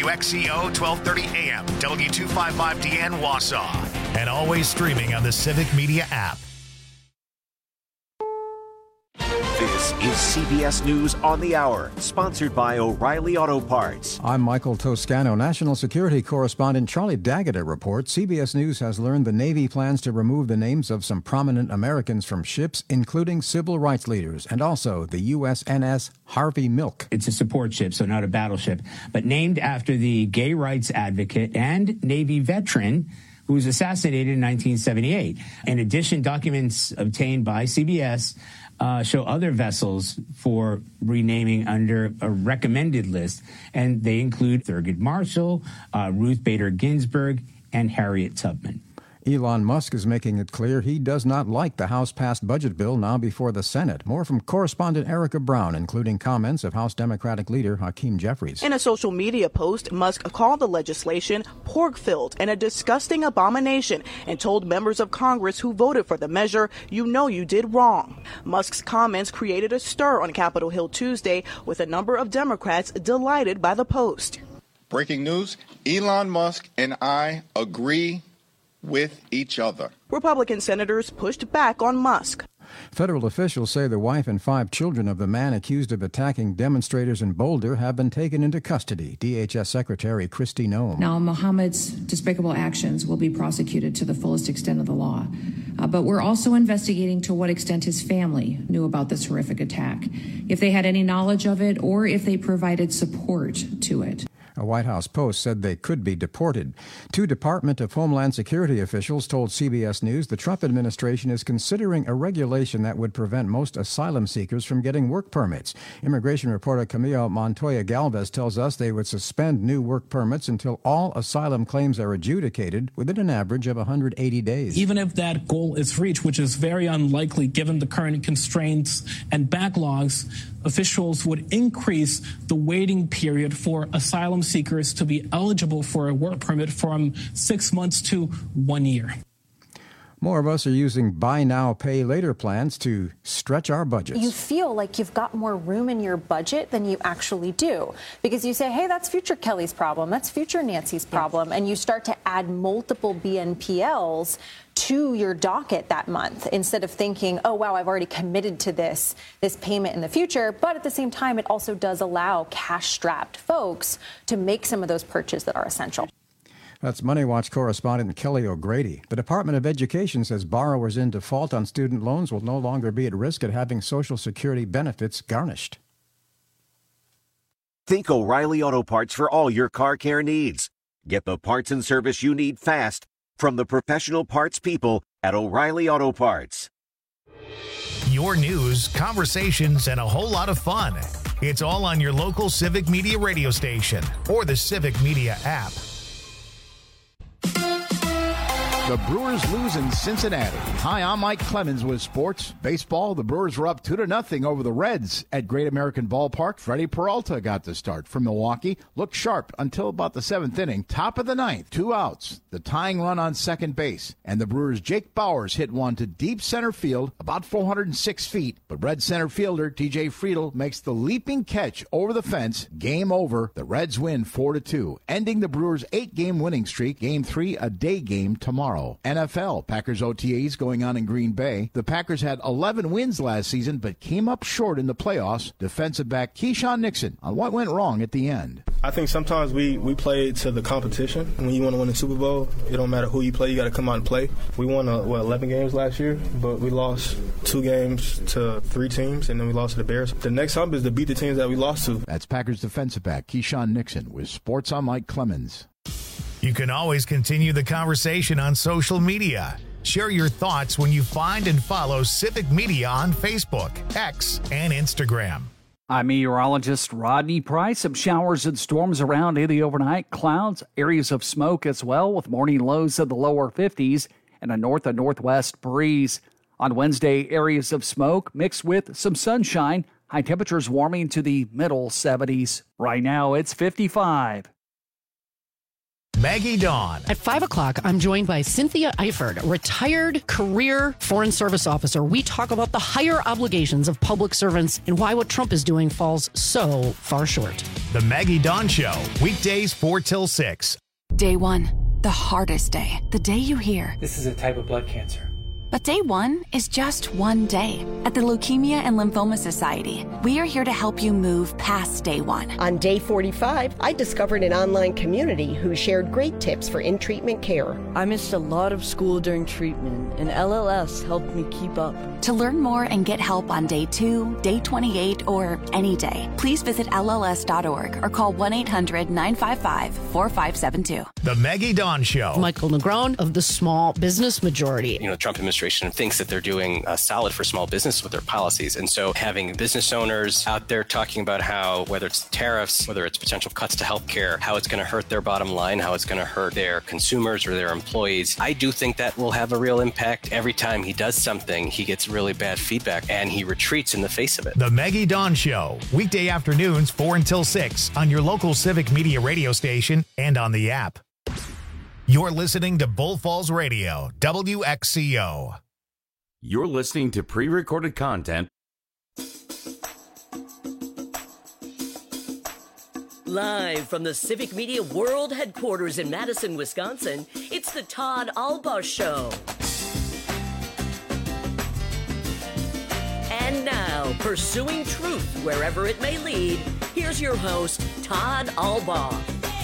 WXCO 1230 AM, W255DN Wausau, and always streaming on the Civic Media app. This is CBS News on the Hour, sponsored by O'Reilly Auto Parts. I'm Michael Toscano. National security correspondent Charlie Daggett reports CBS News has learned the Navy plans to remove the names of some prominent Americans from ships, including civil rights leaders, and also the USNS Harvey Milk. It's a support ship, so not a battleship, but named after the gay rights advocate and Navy veteran who was assassinated in 1978. In addition, documents obtained by CBS show other vessels for renaming under a recommended list, and they include Thurgood Marshall, Ruth Bader Ginsburg, and Harriet Tubman. Elon Musk is making it clear he does not like the House-passed budget bill now before the Senate. More from correspondent Erica Brown, including comments of House Democratic leader Hakeem Jeffries. In a social media post, Musk called the legislation pork-filled and a disgusting abomination and told members of Congress who voted for the measure, "You know you did wrong." Musk's comments created a stir on Capitol Hill Tuesday, with a number of Democrats delighted by the post. Breaking news, Elon Musk and I agree with each other. Republican senators pushed back on Musk. Federal officials say the wife and 5 children of the man accused of attacking demonstrators in Boulder have been taken into custody. DHS Secretary Kristi Noem. Now, Mohammed's despicable actions will be prosecuted to the fullest extent of the law. But we're also investigating to what extent his family knew about this horrific attack, if they had any knowledge of it, or if they provided support to it. A White House post said they could be deported. 2 Department of Homeland Security officials told CBS News the Trump administration is considering a regulation that would prevent most asylum seekers from getting work permits. Immigration reporter Camille Montoya Galvez tells us they would suspend new work permits until all asylum claims are adjudicated within an average of 180 days. Even if that goal is reached, which is very unlikely given the current constraints and backlogs, officials would increase the waiting period for asylum seekers to be eligible for a work permit from 6 months to 1 year. More of us are using buy now, pay later plans to stretch our budgets. You feel like you've got more room in your budget than you actually do, because you say, hey, that's future Kelly's problem, that's future Nancy's problem, and you start to add multiple BNPLs to your docket that month instead of thinking, oh, wow, I've already committed to this payment in the future. But at the same time, it also does allow cash-strapped folks to make some of those purchases that are essential. That's Money Watch correspondent Kelly O'Grady. The Department of Education says borrowers in default on student loans will no longer be at risk of having Social Security benefits garnished. Think O'Reilly Auto Parts for all your car care needs. Get the parts and service you need fast from the professional parts people at O'Reilly Auto Parts. Your news, conversations, and a whole lot of fun. It's all on your local Civic Media radio station or the Civic Media app. The Brewers lose in Cincinnati. Hi, I'm Mike Clemens with Sports Baseball. The Brewers were up 2-0 over the Reds at Great American Ballpark. Freddie Peralta got the start from Milwaukee. Looked sharp until about the 7th inning. Top of the 9th, 2 outs. The tying run on second base. And the Brewers' Jake Bauers hit one to deep center field, about 406 feet. But Red center fielder TJ Friedl makes the leaping catch over the fence. Game over. The Reds win 4-2, ending the Brewers' 8-game winning streak. Game 3, a day game tomorrow. NFL, Packers OTAs going on in Green Bay. The Packers had 11 wins last season, but came up short in the playoffs. Defensive back Keyshawn Nixon on what went wrong at the end. I think sometimes we play to the competition. When you want to win a Super Bowl, it don't matter who you play, you got to come out and play. We won 11 games last year, but we lost 2 games to 3 teams, and then we lost to the Bears. The next hump is to beat the teams that we lost to. That's Packers defensive back Keyshawn Nixon with Sports on Mike Clemens. You can always continue the conversation on social media. Share your thoughts when you find and follow Civic Media on Facebook, X, and Instagram. I'm meteorologist Rodney Price. Some showers and storms around in the overnight. Clouds, areas of smoke as well, with morning lows in the lower 50s and a north and northwest breeze. On Wednesday, areas of smoke mixed with some sunshine. High temperatures warming to the middle 70s. Right now, it's 55. Maggie Dawn. At 5 o'clock, I'm joined by Cynthia Eifert, retired career Foreign Service officer. We talk about the higher obligations of public servants and why what Trump is doing falls so far short. The Maggie Dawn Show, weekdays 4 till 6. Day one, the hardest day. The day you hear, "This is a type of blood cancer." But day one is just one day. At the Leukemia and Lymphoma Society, we are here to help you move past day one. On day 45, I discovered an online community who shared great tips for in-treatment care. I missed a lot of school during treatment, and LLS helped me keep up. To learn more and get help on day 2, day 28, or any day, please visit LLS.org or call 1-800-955-4572. The Maggie Dawn Show. Michael Negron of the Small Business Majority. The Trump administration thinks that they're doing solid for small business with their policies. And so having business owners out there talking about how, whether it's tariffs, whether it's potential cuts to healthcare, how it's going to hurt their bottom line, how it's going to hurt their consumers or their employees, I do think that will have a real impact. Every time he does something, he gets really bad feedback and he retreats in the face of it. The Maggie Dawn Show, weekday afternoons 4 until 6 on your local Civic Media radio station and on the app. You're listening to Bull Falls Radio, WXCO. You're listening to pre-recorded content. Live from the Civic Media World Headquarters in Madison, Wisconsin, it's the Todd Albaugh Show. And now, pursuing truth wherever it may lead, here's your host, Todd Albaugh.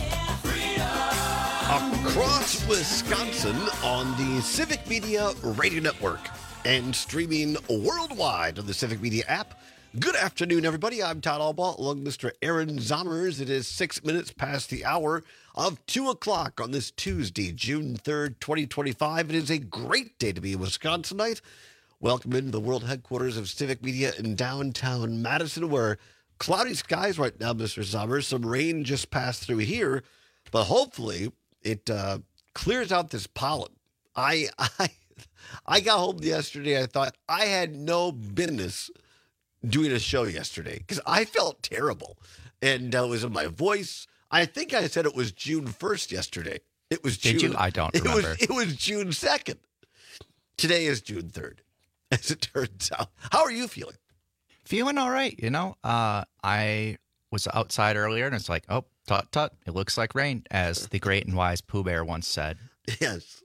Across Wisconsin on the Civic Media Radio Network and streaming worldwide on the Civic Media app. Good afternoon, everybody. I'm Todd Albaugh, along with Mr. Aaron Zommers. It is 6 minutes past the hour of 2 o'clock on this Tuesday, June 3rd, 2025. It is a great day to be a Wisconsinite. Welcome into the world headquarters of Civic Media in downtown Madison, where cloudy skies right now, Mr. Zommers. Some rain just passed through here, but hopefully it clears out this pollen. I got home yesterday. I thought I had no business doing a show yesterday because I felt terrible. And it was in my voice. I think I said it was June 1st yesterday. It was June. Did you? I don't remember. It was June 2nd. Today is June 3rd, as it turns out. How are you feeling? Feeling all right. I was outside earlier and it's like, oh, tut, tut, it looks like rain, as the great and wise Pooh Bear once said. Yes.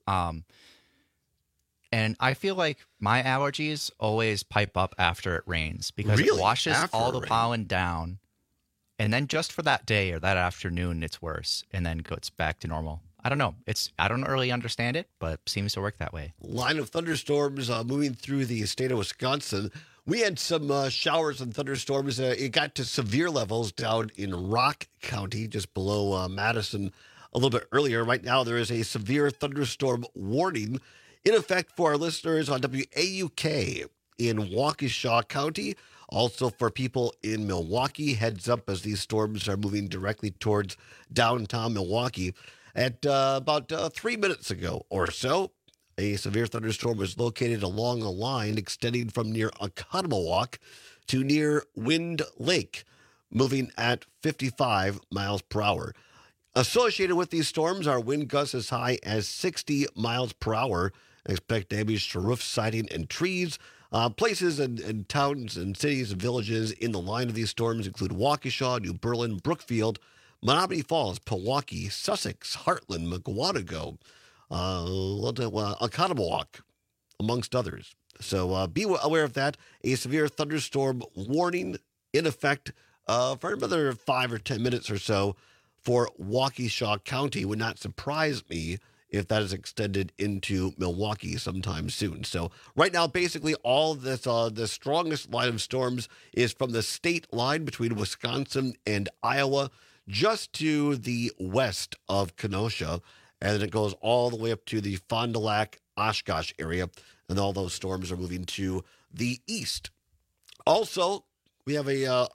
And I feel like my allergies always pipe up after it rains because Really? it washes After all it the rains? pollen down. And then just for that day or that afternoon, it's worse and then goes back to normal. I don't know. I don't really understand it, but it seems to work that way. Line of thunderstorms moving through the state of Wisconsin. We had some showers and thunderstorms. It got to severe levels down in Rock County, just below Madison a little bit earlier. Right now, there is a severe thunderstorm warning in effect for our listeners on WAUK in Waukesha County. Also for people in Milwaukee, heads up as these storms are moving directly towards downtown Milwaukee. At about 3 minutes ago or so, a severe thunderstorm was located along a line extending from near Oconomowoc to near Wind Lake, moving at 55 miles per hour. Associated with these storms are wind gusts as high as 60 miles per hour. Expect damage to roof siding and trees. Places and towns and cities and villages in the line of these storms include Waukesha, New Berlin, Brookfield, Menominee Falls, Pewaukee, Sussex, Heartland, Mukwonago, Oconomowoc, amongst others. So be aware of that. A severe thunderstorm warning in effect for another 5 or 10 minutes or so for Waukesha County. Would not surprise me if that is extended into Milwaukee sometime soon. So right now, basically all this, the strongest line of storms is from the state line between Wisconsin and Iowa, just to the west of Kenosha, and then it goes all the way up to the Fond du Lac, Oshkosh area, and all those storms are moving to the east. Also, We have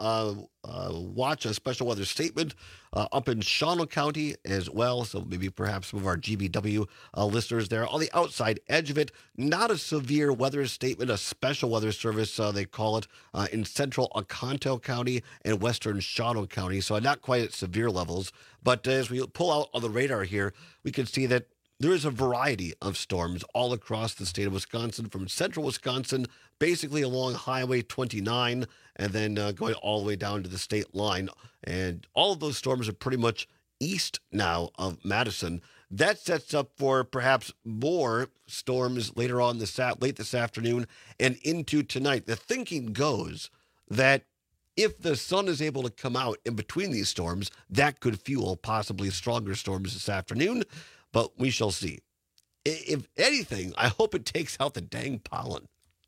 watch a special weather statement up in Shawano County as well. So maybe perhaps some of our GBW listeners there on the outside edge of it. Not a severe weather statement, a special weather service, they call it, in central Oconto County and western Shawano County. So not quite at severe levels. But as we pull out on the radar here, we can see that there is a variety of storms all across the state of Wisconsin, from central Wisconsin, basically along Highway 29, and then going all the way down to the state line. And all of those storms are pretty much east now of Madison. That sets up for perhaps more storms later on late this afternoon and into tonight. The thinking goes that if the sun is able to come out in between these storms, that could fuel possibly stronger storms this afternoon. But we shall see. If anything, I hope it takes out the dang pollen.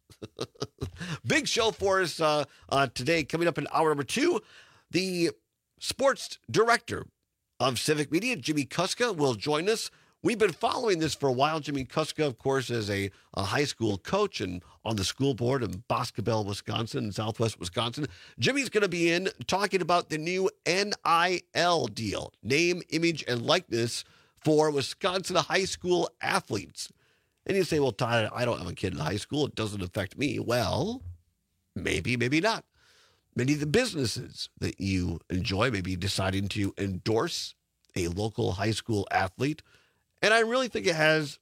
Big show for us today. Coming up in hour number 2, the sports director of Civic Media, Jimmy Kuska, will join us. We've been following this for a while. Jimmy Kuska, of course, is a high school coach and on the school board in Boscobel, Wisconsin, southwest Wisconsin. Jimmy's going to be in talking about the new NIL deal, name, image, and likeness, for Wisconsin high school athletes. And you say, well, Todd, I don't have a kid in high school. It doesn't affect me. Well, maybe, maybe not. Many of the businesses that you enjoy may be deciding to endorse a local high school athlete. And I really think it has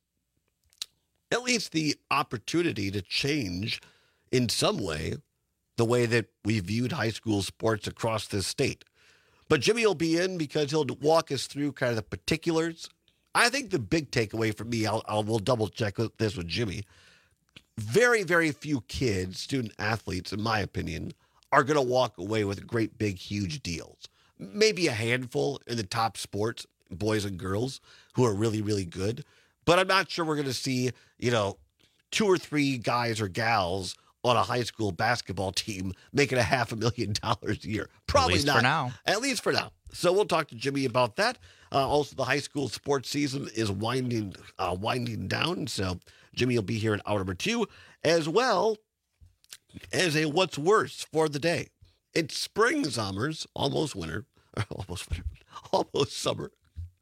at least the opportunity to change in some way the way that we viewed high school sports across this state. But Jimmy will be in because he'll walk us through kind of the particulars. I think the big takeaway for me, we'll double check this with Jimmy. Very, very few kids, student athletes, in my opinion, are going to walk away with great, big, huge deals. Maybe a handful in the top sports, boys and girls, who are really, really good. But I'm not sure we're going to see, 2 or 3 guys or gals on a high school basketball team making $500,000 a year. Probably at least not. For now. At least for now. So we'll talk to Jimmy about that. Also, the high school sports season is winding down. So Jimmy will be here in hour number 2, as well as a what's worse for the day. It's spring, Zommers, almost summer.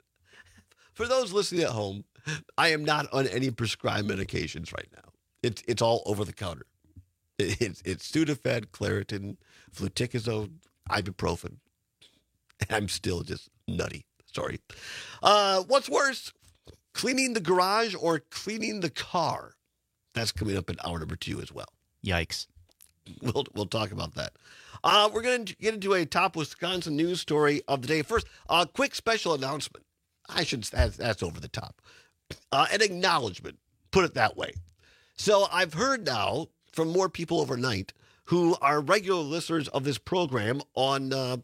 For those listening at home, I am not on any prescribed medications right now. It's all over the counter. It's Sudafed, Claritin, fluticasone, ibuprofen. And I'm still just nutty. Sorry. What's worse, cleaning the garage or cleaning the car? That's coming up in hour number 2 as well. Yikes. We'll talk about that. We're going to get into a top Wisconsin news story of the day. First, a quick special announcement. That's over the top. An acknowledgement, put it that way. So I've heard now from more people overnight who are regular listeners of this program on the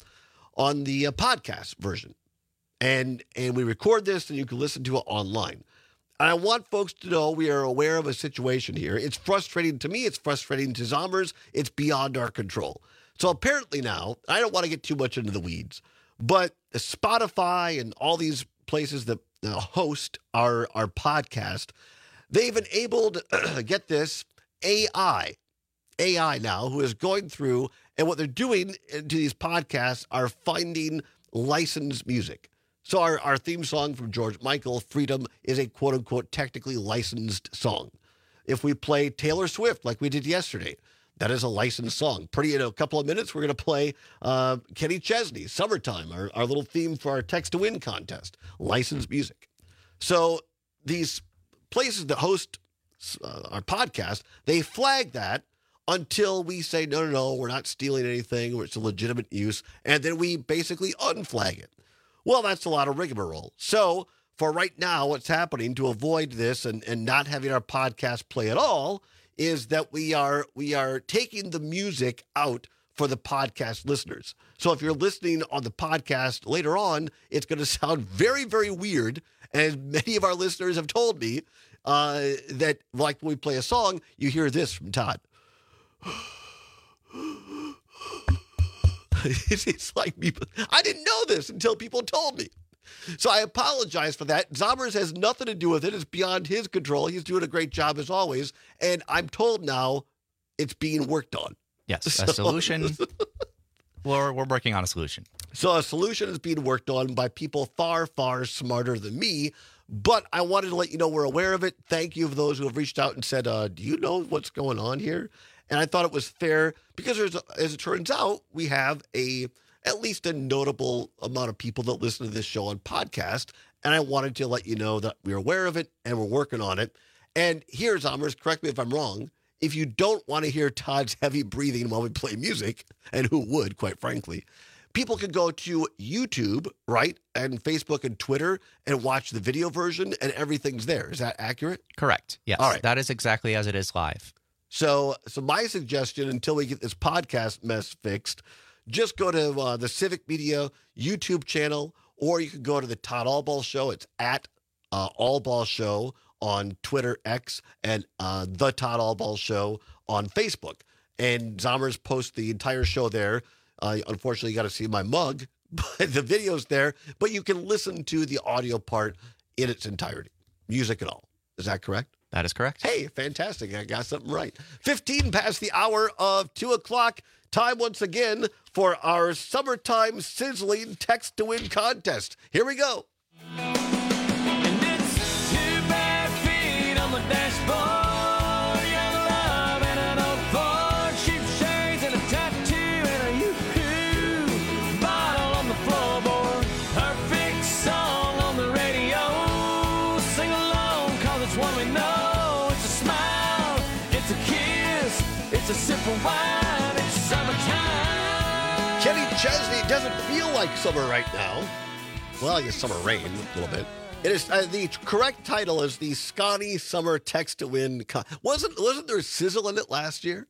podcast version. And we record this and you can listen to it online. And I want folks to know we are aware of a situation here. It's frustrating to me. It's frustrating to Zommers. It's beyond our control. So apparently now, I don't want to get too much into the weeds, but Spotify and all these places that host our podcast, they've enabled, get this, AI now, who is going through, and what they're doing to these podcasts are finding licensed music. So our theme song from George Michael, Freedom, is a quote-unquote technically licensed song. If we play Taylor Swift like we did yesterday, that is a licensed song. In a couple of minutes, we're going to play Kenny Chesney, Summertime, our little theme for our Text to Win contest, licensed music. So these places that host our podcast, they flag that until we say, no, we're not stealing anything, or it's a legitimate use, and then we basically unflag it. Well, that's a lot of rigmarole. So for right now, what's happening to avoid this and not having our podcast play at all is that we are taking the music out for the podcast listeners. So if you're listening on the podcast later on, it's going to sound very, very weird. And many of our listeners have told me that, like, when we play a song, you hear this from Todd. It's like people, I didn't know this until people told me. So I apologize for that. Zommers has nothing to do with it. It's beyond his control. He's doing a great job as always. And I'm told now it's being worked on. Yes, a solution. We're working on a solution. So a solution is being worked on by people far, far smarter than me. But I wanted to let you know we're aware of it. Thank you for those who have reached out and said, do you know what's going on here? And I thought it was fair because as it turns out, we have at least a notable amount of people that listen to this show on podcast. And I wanted to let you know that we're aware of it and we're working on it. And here, Zommers, correct me if I'm wrong, if you don't want to hear Todd's heavy breathing while we play music, and who would, quite frankly, people can go to YouTube, right, and Facebook and Twitter and watch the video version, and everything's there. Is that accurate? Correct. Yes. All right. That is exactly as it is live. So my suggestion, until we get this podcast mess fixed, just go to the Civic Media YouTube channel, or you can go to the Todd Allball Show. It's at Allball Show on Twitter, X, and the Todd Allball Show on Facebook. And Zommers post the entire show there. Unfortunately, you got to see my mug, but the video's there. But you can listen to the audio part in its entirety, music and all. Is that correct? That is correct. Hey, fantastic. I got something right. 15 past the hour of 2 o'clock. Time once again for our summertime sizzling text to win contest. Here we go. Kenny Chesney doesn't feel like summer right now. Well, I guess summer rain a little bit. It is the correct title is the Scotty Summer Text to Win. Wasn't there a sizzle in it last year?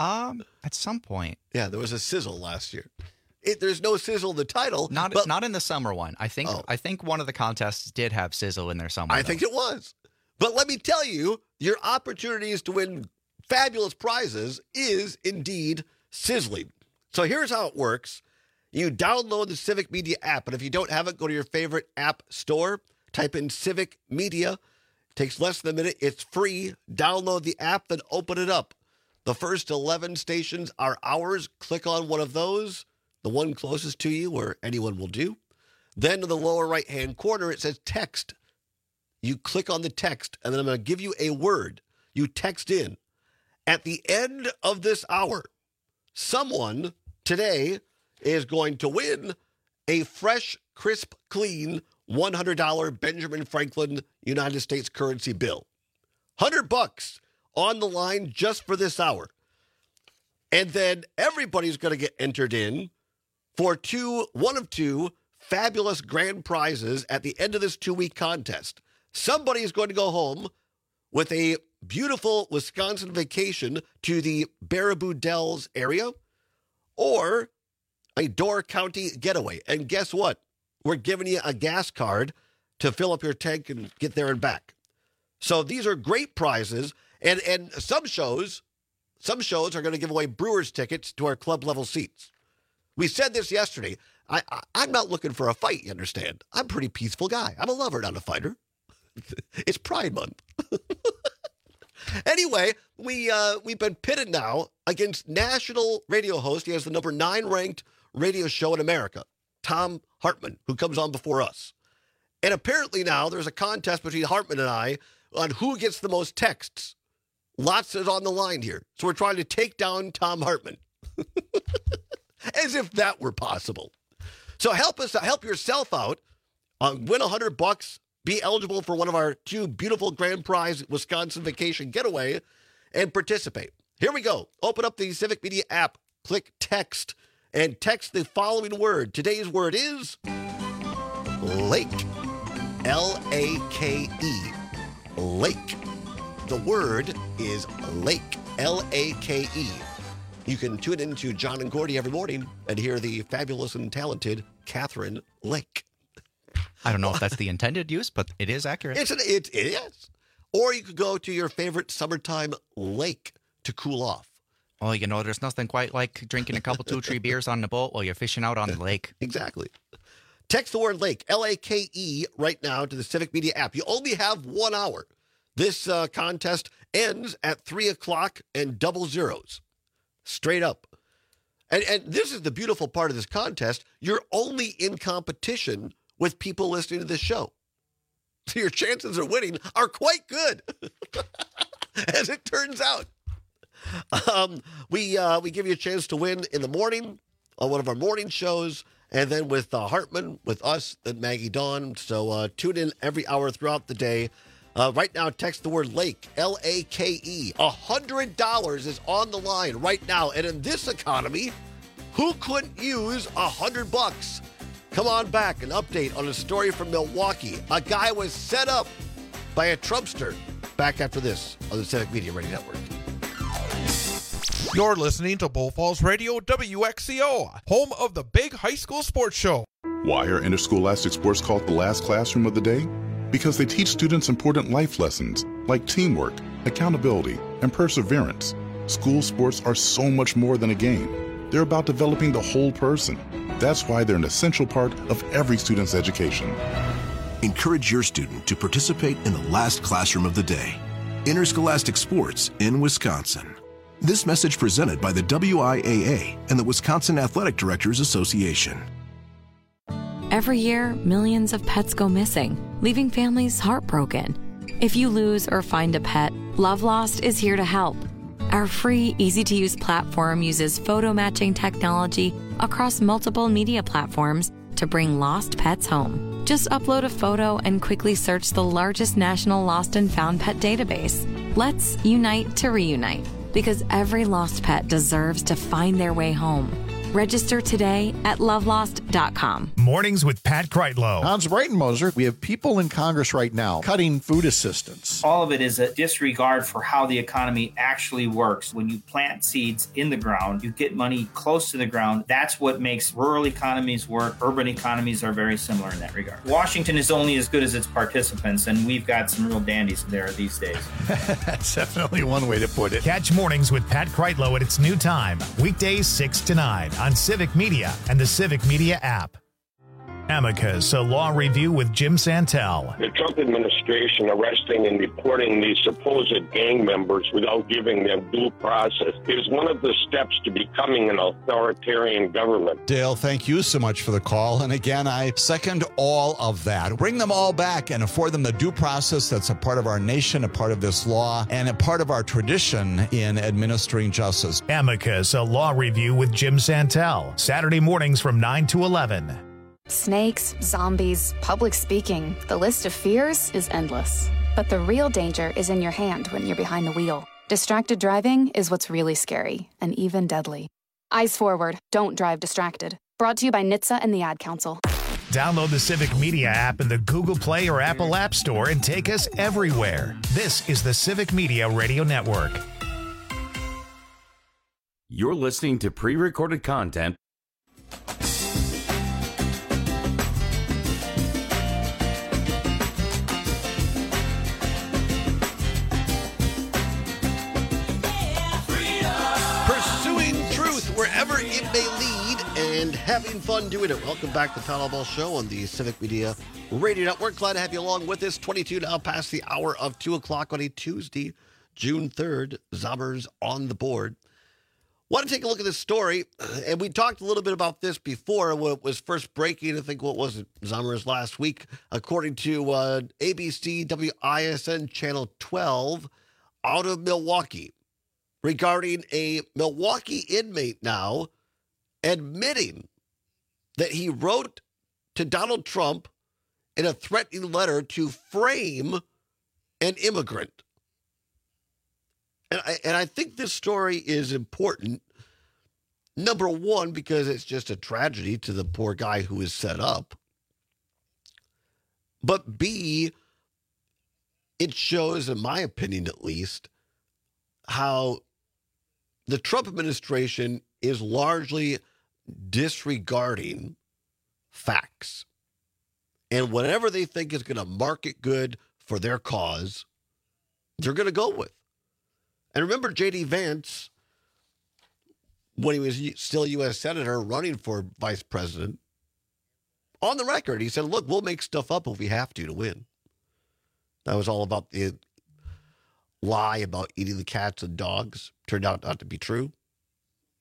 At some point. Yeah, there was a sizzle last year. There's no sizzle in the title. Not in the summer one. I think one of the contests did have sizzle in there somewhere. I think it was. But let me tell you, your opportunities to win fabulous prizes is indeed sizzling. So here's how it works. You download the Civic Media app, and if you don't have it, go to your favorite app store, type in Civic Media. It takes less than a minute. It's free. Download the app, then open it up. The first 11 stations are ours. Click on one of those, the one closest to you, where anyone will do. Then in the lower right-hand corner, it says text. You click on the text, and then I'm going to give you a word. You text in. At the end of this hour, someone today is going to win a fresh, crisp, clean $100 Benjamin Franklin United States currency bill. $100 on the line just for this hour. And then everybody's going to get entered in for one of two fabulous grand prizes at the end of this 2-week contest. Somebody is going to go home with a beautiful Wisconsin vacation to the Baraboo Dells area, or a Door County getaway. And guess what? We're giving you a gas card to fill up your tank and get there and back. So these are great prizes. And some shows are going to give away Brewers tickets to our club level seats. We said this yesterday. I'm not looking for a fight, you understand? I'm a pretty peaceful guy. I'm a lover, not a fighter. It's Pride Month. Anyway, we've been pitted now against national radio host. He has the number 9 ranked radio show in America, Thom Hartmann, who comes on before us. And apparently now there's a contest between Hartmann and I on who gets the most texts. Lots is on the line here. So we're trying to take down Thom Hartmann. As if that were possible. So help yourself out. Win $100. Be eligible for one of our 2 beautiful grand prize Wisconsin vacation getaway and participate. Here we go. Open up the Civic Media app, click text, and text the following word. Today's word is lake. L-A-K-E. Lake. The word is lake. L-A-K-E. You can tune into John and Gordy every morning and hear the fabulous and talented Catherine Lake. I don't know if that's the intended use, but it is accurate. It is. Or you could go to your favorite summertime lake to cool off. Well, there's nothing quite like drinking a couple 2-3 beers on the boat while you're fishing out on the lake. Exactly. Text the word lake, L-A-K-E, right now to the Civic Media app. You only have 1 hour. This contest ends at 3 o'clock and double zeros. Straight up. And this is the beautiful part of this contest. You're only in competition with people listening to this show. So your chances of winning are quite good, as it turns out. We give you a chance to win in the morning on one of our morning shows, and then with Hartman, with us, and Maggie Dawn. So tune in every hour throughout the day. Right now, text the word LAKE, L-A-K-E. $100 is on the line right now. And in this economy, who couldn't use $100? Come on back, an update on a story from Milwaukee. A guy was set up by a Trumpster. Back after this on the Civic Media Radio Network. You're listening to Bull Falls Radio WXCO, home of the big high school sports show. Why are interscholastic sports called the last classroom of the day? Because they teach students important life lessons like teamwork, accountability, and perseverance. School sports are so much more than a game. They're about developing the whole person. That's why they're an essential part of every student's education. Encourage your student to participate in the last classroom of the day. Interscholastic sports in Wisconsin. This message presented by the WIAA and the Wisconsin Athletic Directors Association. Every year, millions of pets go missing, leaving families heartbroken. If you lose or find a pet, Love Lost is here to help. Our free, easy-to-use platform uses photo matching technology across multiple media platforms to bring lost pets home. Just upload a photo and quickly search the largest national lost and found pet database. Let's unite to reunite, because every lost pet deserves to find their way home. Register today at lovelost.com. Mornings with Pat Kreitlow. Hans Breitenmoser, we have people in Congress right now cutting food assistance. All of it is a disregard for how the economy actually works. When you plant seeds in the ground, you get money close to the ground. That's what makes rural economies work. Urban economies are very similar in that regard. Washington is only as good as its participants, and we've got some real dandies there these days. That's definitely one way to put it. Catch Mornings with Pat Kreitlow at its new time, weekdays 6 to 9 on Civic Media and the Civic Media app. Amicus, a law review with Jim Santel. The Trump administration arresting and deporting these supposed gang members without giving them due process is one of the steps to becoming an authoritarian government. Dale, thank you so much for the call. And again, I second all of that. Bring them all back and afford them the due process that's a part of our nation, a part of this law, and a part of our tradition in administering justice. Amicus, a law review with Jim Santel. Saturday mornings from 9 to 11. Snakes, zombies, public speaking. The list of fears is endless. But the real danger is in your hand when you're behind the wheel. Distracted driving is what's really scary and even deadly. Eyes forward. Don't drive distracted. Brought to you by NHTSA and the Ad Council. Download the Civic Media app in the Google Play or Apple App Store and take us everywhere. This is the Civic Media Radio Network. You're listening to pre-recorded content. Wherever it may lead, and having fun doing it. Welcome back to the Town Hall Ball Show on the Civic Media Radio Network. Glad to have you along with us. 22 now past the hour of 2 o'clock on a Tuesday, June 3rd. Zommers on the board. Want to take a look at this story, and we talked a little bit about this before when it was first breaking. I think, what was it, Zommers last week? According to ABC WISN Channel 12 out of Milwaukee, regarding a Milwaukee inmate now admitting that he wrote to Donald Trump in a threatening letter to frame an immigrant. And I think this story is important, number one, because it's just a tragedy to the poor guy who is set up. But B, it shows, in my opinion at least, how the Trump administration is largely disregarding facts. And whatever they think is going to market good for their cause, they're going to go with. And remember J.D. Vance, when he was still U.S. Senator running for vice president, on the record, he said, look, we'll make stuff up if we have to win. That was all about the lie about eating the cats and dogs. Turned out not to be true.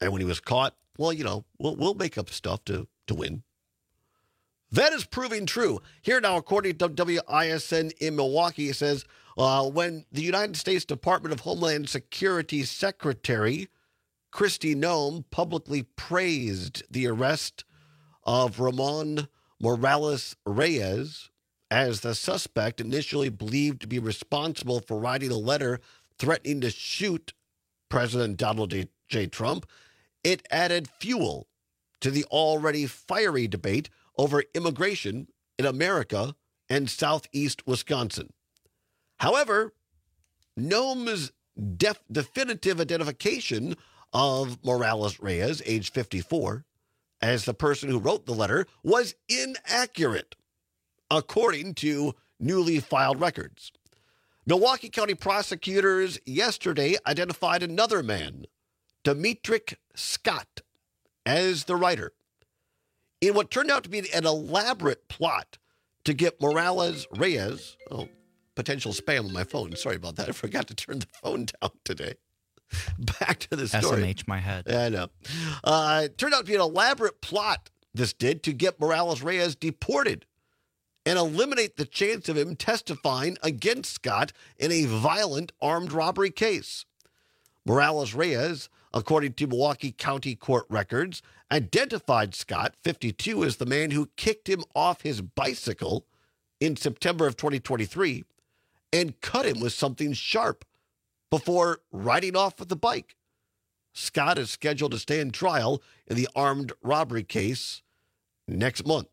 And when he was caught, well, we'll make up stuff to win. That is proving true. Here now, according to WISN in Milwaukee, it says, when the United States Department of Homeland Security Secretary Kristi Noem publicly praised the arrest of Ramon Morales Reyes as the suspect initially believed to be responsible for writing a letter threatening to shoot President Donald J. Trump, it added fuel to the already fiery debate over immigration in America and southeast Wisconsin. However, Noem's definitive identification of Morales Reyes, age 54, as the person who wrote the letter was inaccurate, according to newly filed records. Milwaukee County prosecutors yesterday identified another man, Demetric Scott, as the writer, in what turned out to be an elaborate plot to get Morales Reyes, potential spam on my phone. Sorry about that. I forgot to turn the phone down today. Back to the story. SMH my head. I know. It turned out to be an elaborate plot, this did, to get Morales Reyes deported and eliminate the chance of him testifying against Scott in a violent armed robbery case. Morales Reyes, according to Milwaukee County Court records, identified Scott, 52, as the man who kicked him off his bicycle in September of 2023 and cut him with something sharp before riding off with the bike. Scott is scheduled to stand trial in the armed robbery case next month.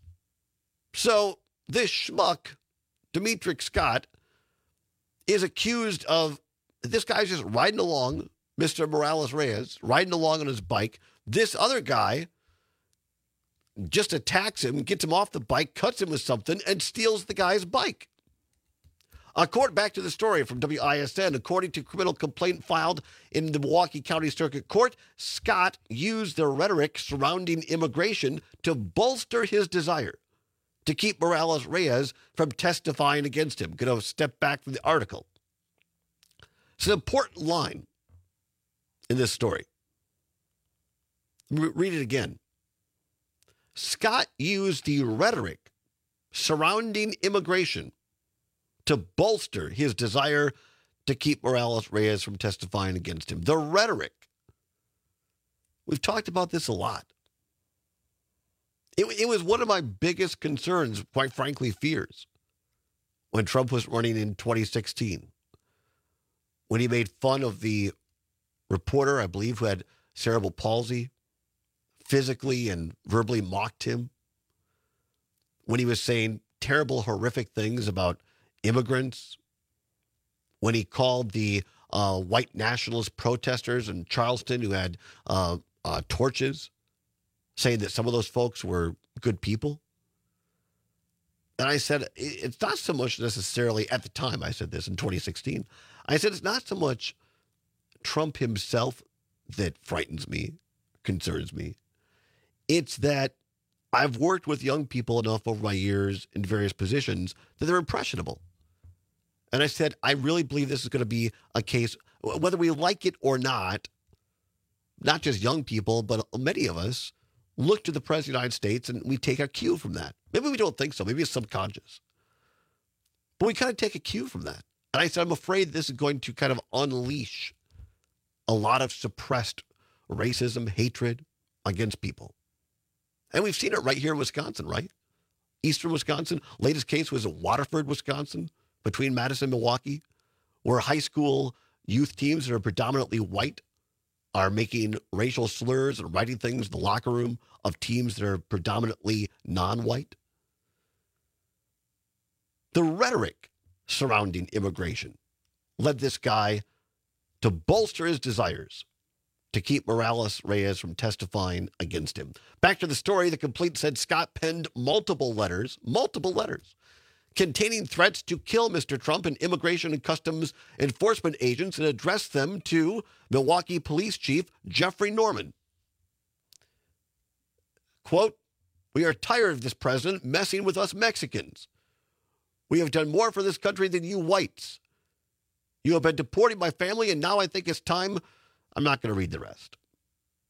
So this schmuck, Demetric Scott, is accused of, this guy's just riding along, Mr. Morales Reyes, riding along on his bike. This other guy just attacks him, gets him off the bike, cuts him with something, and steals the guy's bike. Back to the story from WISN. According to criminal complaint filed in the Milwaukee County Circuit Court, Scott used the rhetoric surrounding immigration to bolster his desire to keep Morales Reyes from testifying against him. Going to step back from the article. It's an important line in this story. Read it again. Scott used the rhetoric surrounding immigration to bolster his desire to keep Morales Reyes from testifying against him. The rhetoric. We've talked about this a lot. It was one of my biggest concerns, quite frankly, fears, when Trump was running in 2016. When he made fun of the reporter, I believe, who had cerebral palsy, physically and verbally mocked him. When he was saying terrible, horrific things about immigrants. When he called the white nationalist protesters in Charleston who had torches, saying that some of those folks were good people. And I said, it's not so much necessarily, at the time I said this in 2016, I said it's not so much Trump himself that frightens me, concerns me. It's that I've worked with young people enough over my years in various positions that they're impressionable. And I said, I really believe this is going to be a case, whether we like it or not just young people, but many of us look to the President of the United States and we take our cue from that. Maybe we don't think so. Maybe it's subconscious. But we kind of take a cue from that. And I said, I'm afraid this is going to kind of unleash a lot of suppressed racism, hatred against people. And we've seen it right here in Wisconsin, right? Eastern Wisconsin. Latest case was in Waterford, Wisconsin, between Madison and Milwaukee, where high school youth teams that are predominantly white are making racial slurs and writing things in the locker room of teams that are predominantly non-white. The rhetoric surrounding immigration led this guy to bolster his desires to keep Morales Reyes from testifying against him. Back to the story, the complaint said Scott penned multiple letters, containing threats to kill Mr. Trump and immigration and customs enforcement agents and addressed them to Milwaukee Police Chief Jeffrey Norman. Quote, "We are tired of this president messing with us Mexicans. We have done more for this country than you whites. You have been deporting my family, and now I think it's time." I'm not going to read the rest.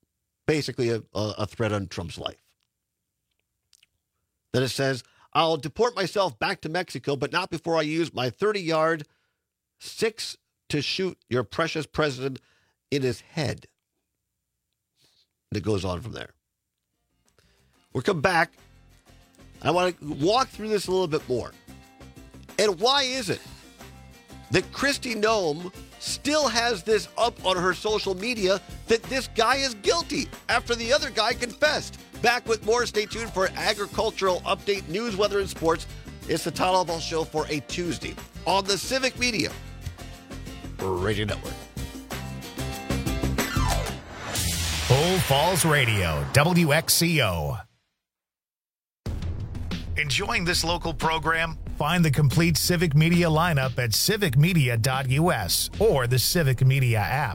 basically a threat on Trump's life. Then it says, I'll deport myself back to Mexico, but not before I use my 30-yard 6 to shoot your precious president in his head. And it goes on from there. We'll come back. I want to walk through this a little bit more. And why is it that Kristi Noem still has this up on her social media that this guy is guilty after the other guy confessed? Back with more. Stay tuned for agricultural update, news, weather, and sports. It's the Todd Albaugh Show for a Tuesday on the Civic Media Radio Network. Bull Falls Radio, WXCO. Enjoying this local program? Find the complete Civic Media lineup at civicmedia.us or the Civic Media app.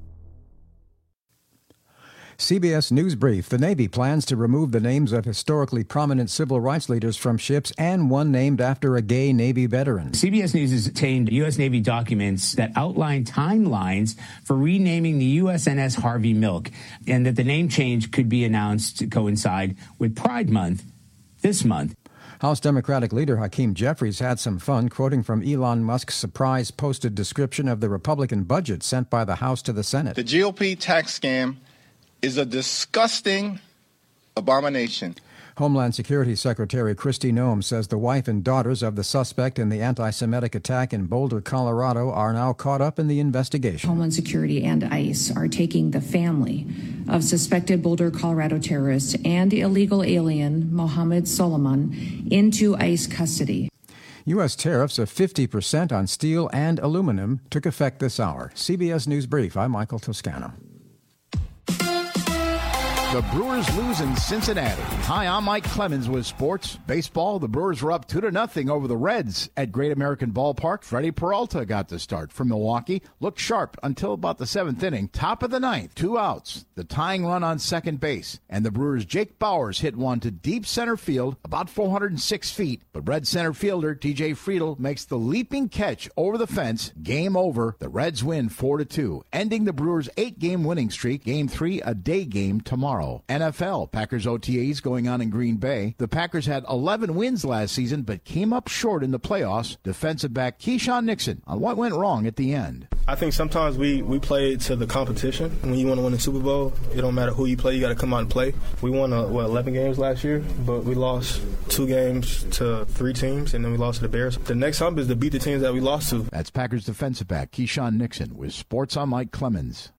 CBS News Brief. The Navy plans to remove the names of historically prominent civil rights leaders from ships and one named after a gay Navy veteran. CBS News has obtained U.S. Navy documents that outline timelines for renaming the USNS Harvey Milk, and that the name change could be announced to coincide with Pride Month this month. House Democratic leader Hakeem Jeffries had some fun quoting from Elon Musk's surprise-posted description of the Republican budget sent by the House to the Senate. The GOP tax scam is a disgusting abomination. Homeland Security Secretary Kristi Noem says the wife and daughters of the suspect in the anti-Semitic attack in Boulder, Colorado, are now caught up in the investigation. Homeland Security and ICE are taking the family of suspected Boulder, Colorado terrorists and the illegal alien Mohammed Solomon into ICE custody. U.S. tariffs of 50% on steel and aluminum took effect this hour. CBS News Brief. I'm Michael Toscano. The Brewers lose in Cincinnati. Hi, I'm Mike Clemens with sports. Baseball, the Brewers were up 2-0 over the Reds at Great American Ballpark. Freddie Peralta got the start for Milwaukee. Looked sharp until about the 7th inning. Top of the 9th, 2 outs. The tying run on second base. And the Brewers' Jake Bauers hit one to deep center field, about 406 feet. But Red center fielder TJ Friedl makes the leaping catch over the fence. Game over. The Reds win 4-2, ending the Brewers' 8-game winning streak. Game 3, a day game tomorrow. NFL, Packers OTAs going on in Green Bay. The Packers had 11 wins last season, but came up short in the playoffs. Defensive back Keyshawn Nixon on what went wrong at the end. I think sometimes we play to the competition. When you want to win a Super Bowl, it don't matter who you play, you got to come out and play. We won 11 games last year, but we lost 2 games to 3 teams, and then we lost to the Bears. The next hump is to beat the teams that we lost to. That's Packers defensive back Keyshawn Nixon with Sports on Mike Clemens.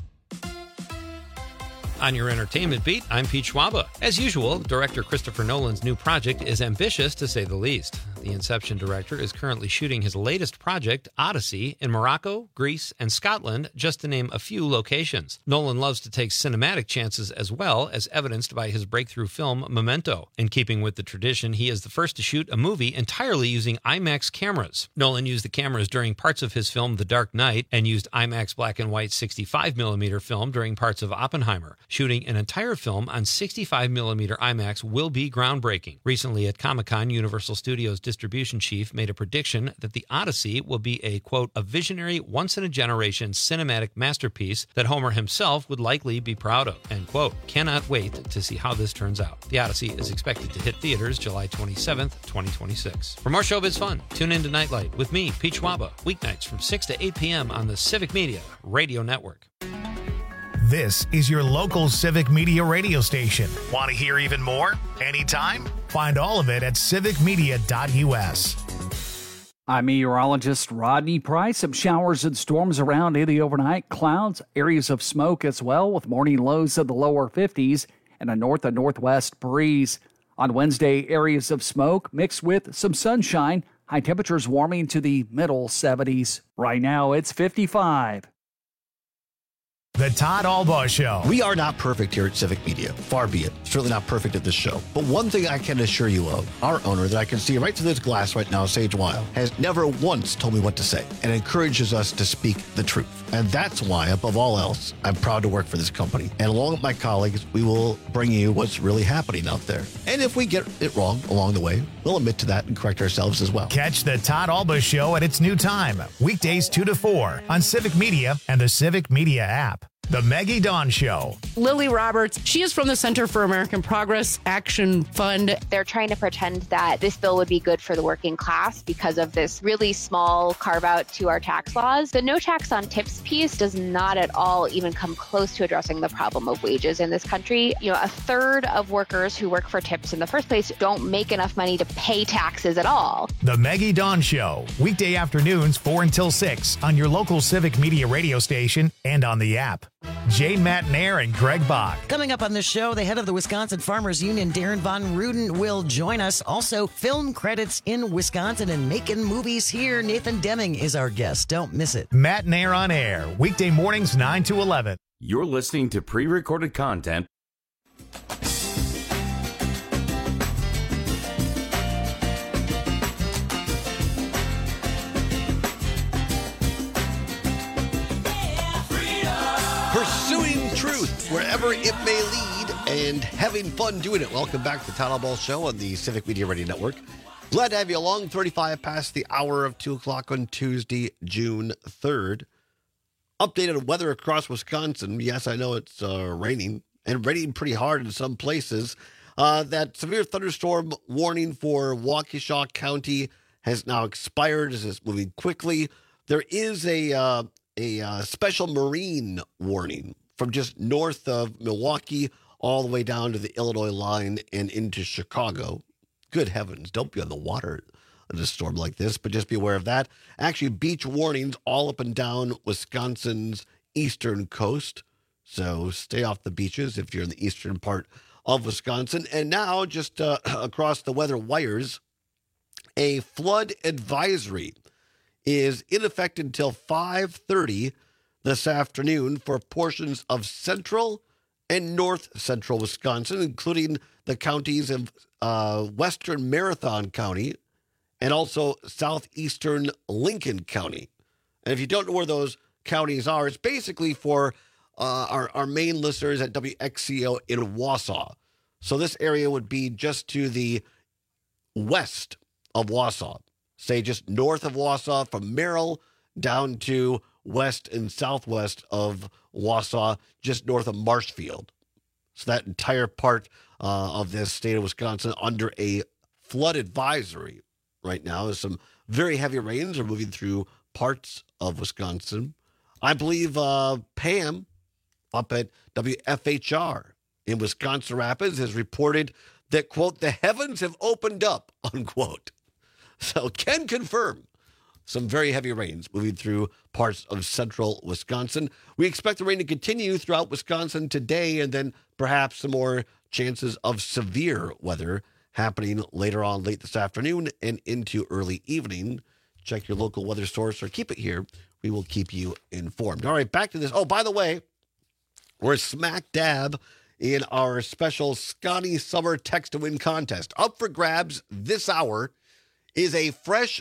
On your entertainment beat, I'm Pete Schwaba. As usual, director Christopher Nolan's new project is ambitious, to say the least. The Inception director is currently shooting his latest project, Odyssey, in Morocco, Greece, and Scotland, just to name a few locations. Nolan loves to take cinematic chances as well, as evidenced by his breakthrough film, Memento. In keeping with the tradition, he is the first to shoot a movie entirely using IMAX cameras. Nolan used the cameras during parts of his film, The Dark Knight, and used IMAX black and white 65mm film during parts of Oppenheimer. Shooting an entire film on 65mm IMAX will be groundbreaking. Recently at Comic-Con, Universal Studios distribution chief made a prediction that the Odyssey will be a, quote, a visionary, once-in-a-generation cinematic masterpiece that Homer himself would likely be proud of, end quote. Cannot wait to see how this turns out. The Odyssey is expected to hit theaters July 27th, 2026. For more showbiz fun, tune in to Nightlight with me, Pete Schwaba, weeknights from 6 to 8 p.m. on the Civic Media Radio Network. This is your local Civic Media radio station. Want to hear even more? Anytime? Find all of it at civicmedia.us. I'm meteorologist Rodney Price. Some showers and storms around in the overnight. Clouds, areas of smoke as well, with morning lows of the lower 50s and a north and northwest breeze. On Wednesday, areas of smoke mixed with some sunshine. High temperatures warming to the middle 70s. Right now, it's 55. The Todd Albaugh Show. We are not perfect here at Civic Media. Far be it. Certainly not perfect at this show. But one thing I can assure you of, our owner that I can see right through this glass right now, Sage Weil, has never once told me what to say and encourages us to speak the truth. And that's why, above all else, I'm proud to work for this company. And along with my colleagues, we will bring you what's really happening out there. And if we get it wrong along the way, we'll admit to that and correct ourselves as well. Catch the Todd Albaugh Show at its new time, weekdays 2 to 4 on Civic Media and the Civic Media app. The Maggie Dawn Show. Lily Roberts, she is from the Center for American Progress Action Fund. They're trying to pretend that this bill would be good for the working class because of this really small carve out to our tax laws. The no tax on tips piece does not at all even come close to addressing the problem of wages in this country. You know, a third of workers who work for tips in the first place don't make enough money to pay taxes at all. The Maggie Dawn Show. Weekday afternoons 4 until 6 on your local Civic Media radio station and on the app. Jane Matnair and Greg Bach. Coming up on the show, the head of the Wisconsin Farmers Union, Darren Von Ruden, will join us. Also, film credits in Wisconsin and making movies here. Nathan Deming is our guest. Don't miss it. Matnair on air, weekday mornings 9 to 11. You're listening to pre-recorded content. Pursuing truth wherever it may lead and having fun doing it. Welcome back to the Town Hall Ball Show on the Civic Media Radio Network. Glad to have you along. 35 past the hour of 2 o'clock on Tuesday, June 3rd. Updated weather across Wisconsin. Yes, I know it's raining and raining pretty hard in some places. That severe thunderstorm warning for Waukesha County has now expired as it's moving quickly. There is a special marine warning from just north of Milwaukee all the way down to the Illinois line and into Chicago. Good heavens, don't be on the water in a storm like this, but just be aware of that. Actually, beach warnings all up and down Wisconsin's eastern coast. So stay off the beaches if you're in the eastern part of Wisconsin. And now, just across the weather wires, a flood advisory is in effect until 5:30 this afternoon for portions of central and north central Wisconsin, including the counties of western Marathon County and also southeastern Lincoln County. And if you don't know where those counties are, it's basically for our main listeners at WXCO in Wausau. So this area would be just to the west of Wausau. Say just north of Wausau from Merrill down to west and southwest of Wausau, just north of Marshfield. So that entire part of this state of Wisconsin under a flood advisory right now. There's some very heavy rains are moving through parts of Wisconsin. I believe Pam up at WFHR in Wisconsin Rapids has reported that, quote, the heavens have opened up, unquote. So can confirm some very heavy rains moving through parts of central Wisconsin. We expect the rain to continue throughout Wisconsin today, and then perhaps some more chances of severe weather happening later on late this afternoon and into early evening. Check your local weather source or keep it here. We will keep you informed. All right, back to this. Oh, by the way, we're smack dab in our special Scotty Summer Text to Win contest. Up for grabs this hour is a fresh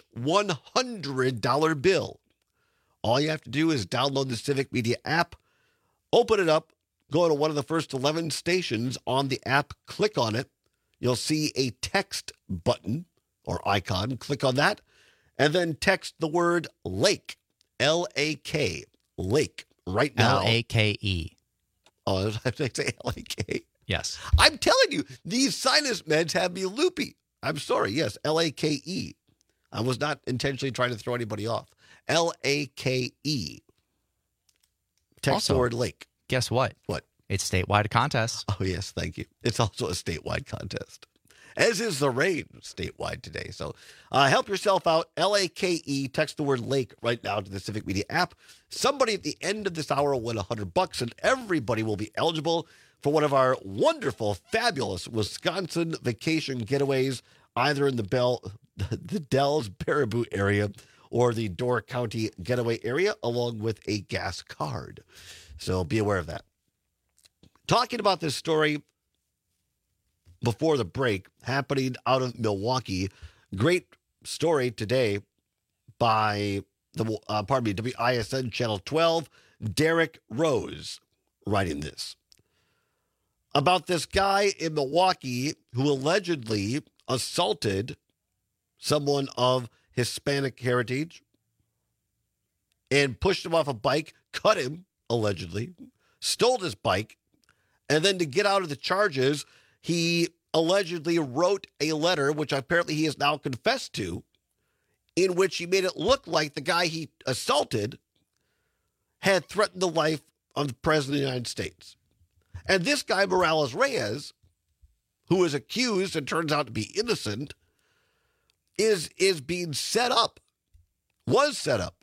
$100 bill. All you have to do is download the Civic Media app, open it up, go to one of the first 11 stations on the app, click on it. You'll see a text button or icon. Click on that, and then text the word LAKE, L-A-K, LAKE, right now. L-A-K-E. Oh, I have to say L-A-K? Yes. I'm telling you, these sinus meds have me loopy. I'm sorry. Yes, L-A-K-E. I was not intentionally trying to throw anybody off. L-A-K-E. Text Also, the word LAKE. Guess what? What? It's statewide contest. Oh, yes. Thank you. It's also a statewide contest, as is the rain statewide today. So help yourself out. L-A-K-E. Text the word LAKE right now to the Civic Media app. Somebody at the end of this hour will win $100, and everybody will be eligible for one of our wonderful, fabulous Wisconsin vacation getaways, either in the Dells Baraboo area or the Door County getaway area, along with a gas card. So be aware of that. Talking about this story before the break, happening out of Milwaukee. Great story today by WISN Channel 12, Derek Rose, writing this. About this guy in Milwaukee who allegedly assaulted someone of Hispanic heritage and pushed him off a bike, cut him, allegedly, stole his bike, and then to get out of the charges, he allegedly wrote a letter, which apparently he has now confessed to, in which he made it look like the guy he assaulted had threatened the life of the President of the United States. And this guy, Morales Reyes, who is accused and turns out to be innocent, is being set up, was set up.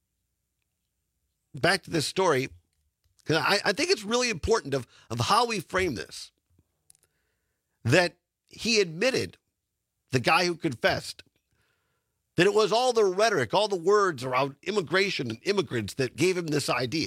Back to this story, because I think it's really important of how we frame this, that he admitted, the guy who confessed, that it was all the rhetoric, all the words around immigration and immigrants that gave him this idea.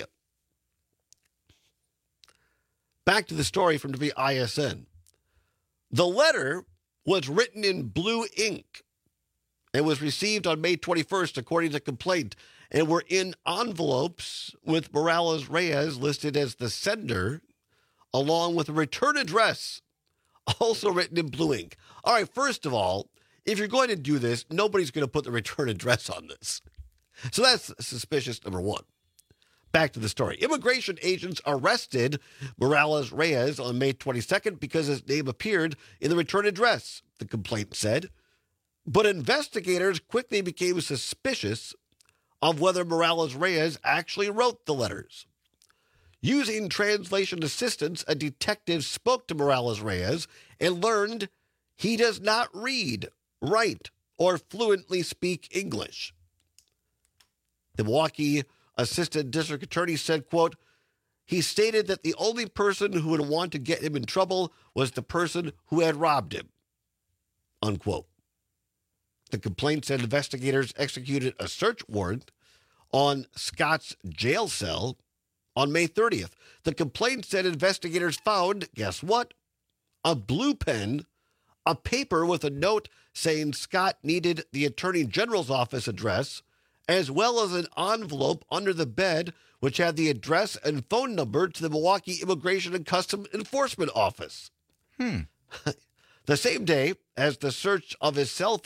Back to the story from WISN. The letter was written in blue ink and was received on May 21st, according to the complaint, and were in envelopes with Morales Reyes listed as the sender, along with a return address, also written in blue ink. All right, first of all, if you're going to do this, nobody's going to put the return address on this. So that's suspicious, number one. Back to the story. Immigration agents arrested Morales Reyes on May 22nd because his name appeared in the return address, the complaint said. But investigators quickly became suspicious of whether Morales Reyes actually wrote the letters. Using translation assistance, a detective spoke to Morales Reyes and learned he does not read, write, or fluently speak English. The Milwaukee Assistant District Attorney said, quote, he stated that the only person who would want to get him in trouble was the person who had robbed him, unquote. The complaint said investigators executed a search warrant on Scott's jail cell on May 30th. The complaint said investigators found, guess what? A blue pen, a paper with a note saying Scott needed the Attorney General's office address, as well as an envelope under the bed which had the address and phone number to the Milwaukee Immigration and Customs Enforcement Office. The same day as the search of his cell,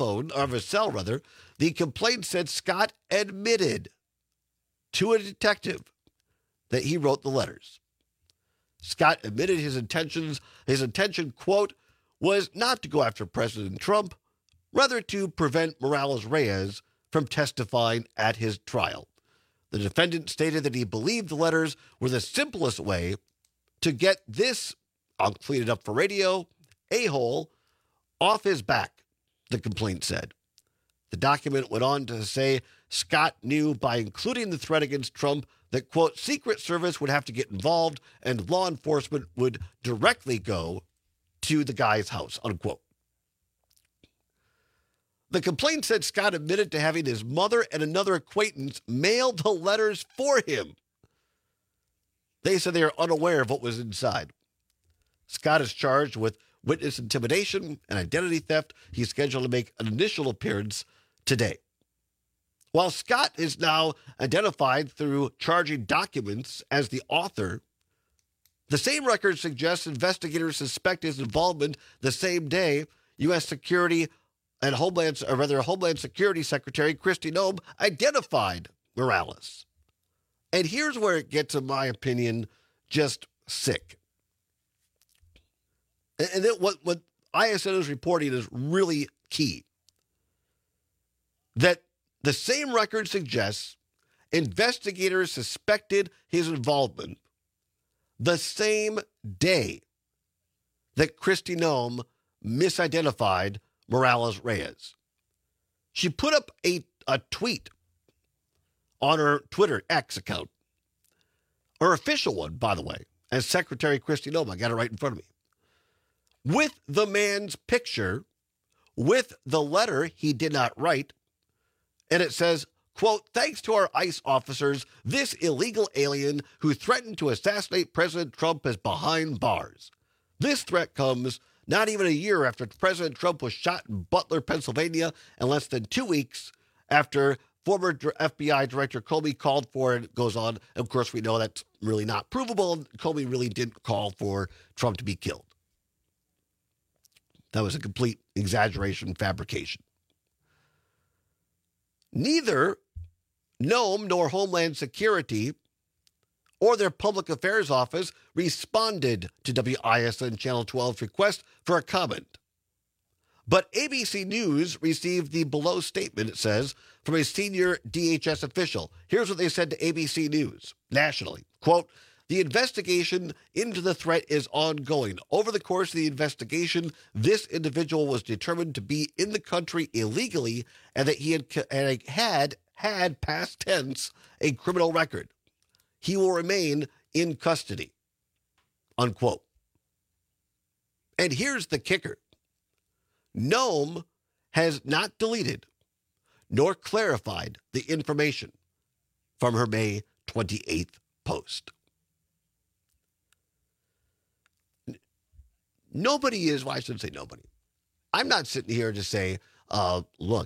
the complaint said Scott admitted to a detective that he wrote the letters. Scott admitted his intention, quote, was not to go after President Trump, rather to prevent Morales Reyes from testifying at his trial. The defendant stated that he believed the letters were the simplest way to get this, I'll clean it up for radio, a-hole off his back, the complaint said. The document went on to say Scott knew by including the threat against Trump that, quote, Secret Service would have to get involved and law enforcement would directly go to the guy's house, unquote. The complaint said Scott admitted to having his mother and another acquaintance mail the letters for him. They said they are unaware of what was inside. Scott is charged with witness intimidation and identity theft. He's scheduled to make an initial appearance today. While Scott is now identified through charging documents as the author, the same record suggests investigators suspect his involvement the same day U.S. Security and Homeland Security Secretary Kristi Noem identified Morales. And here's where it gets, in my opinion, just sick. And then what ISN is reporting is really key. That the same record suggests investigators suspected his involvement the same day that Kristi Noem misidentified Morales Reyes. She put up a tweet on her Twitter X account, her official one, by the way, as Secretary Kristi Noem. I got it right in front of me. With the man's picture, with the letter he did not write, and it says, quote, thanks to our ICE officers, this illegal alien who threatened to assassinate President Trump is behind bars. This threat comes not even a year after President Trump was shot in Butler, Pennsylvania, and less than 2 weeks after former FBI Director Comey called for it. Goes on. Of course, we know that's really not provable. Comey really didn't call for Trump to be killed. That was a complete exaggeration, fabrication. Neither Noem nor Homeland Security or their public affairs office responded to WISN Channel 12's request for a comment. But ABC News received the below statement, it says, from a senior DHS official. Here's what they said to ABC News nationally. Quote, "The investigation into the threat is ongoing. Over the course of the investigation, this individual was determined to be in the country illegally and that he had past tense a criminal record. He will remain in custody." Unquote. And here's the kicker. Nome has not deleted nor clarified the information from her May 28th post. Nobody is, well, I shouldn't say nobody. I'm not sitting here to say, look,